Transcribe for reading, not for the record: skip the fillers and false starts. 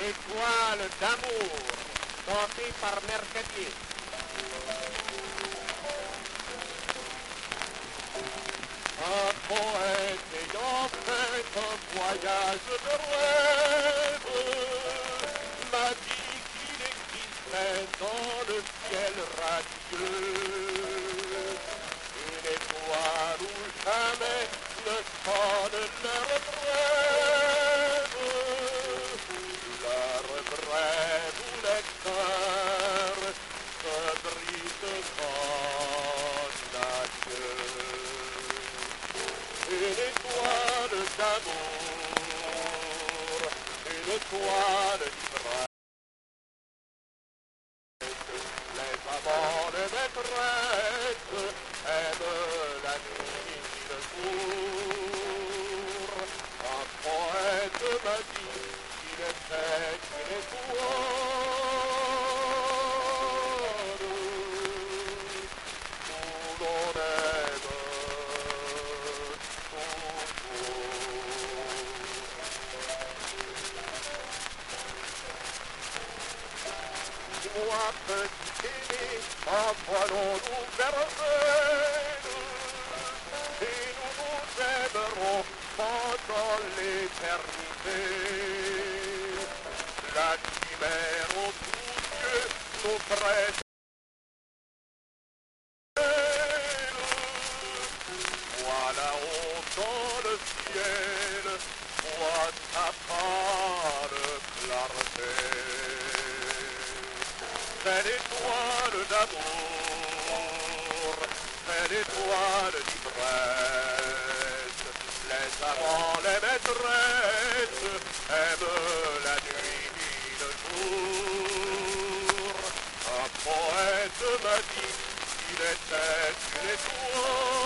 étoile d'amour, chantée par Mercadier. Un poète ayant fait un voyage de rêve m'a dit qu'il existait dans le ciel radieux une étoile où jamais ne sonne leur brève où les cœurs se brisent sans adieu. Une étoile d'amour, une étoile d'ivresse. Les amants, les maîtresses aiment la nuit et le jour. Un poète m'a dit qu'il était une étoile où l'on aime. Moi, petit aîné, envolons-nous vers elle, et nous nous aimerons pendant l'éternité. La chimère aux doux yeux nous prête. Voilà haut dans le ciel, vois sa pâle clarté. C'est l'étoile d'amour, c'est l'étoile d'ivresse. Les amants, les maîtresses aiment la nuit et le jour. Un poète m'a dit qu'il était une étoile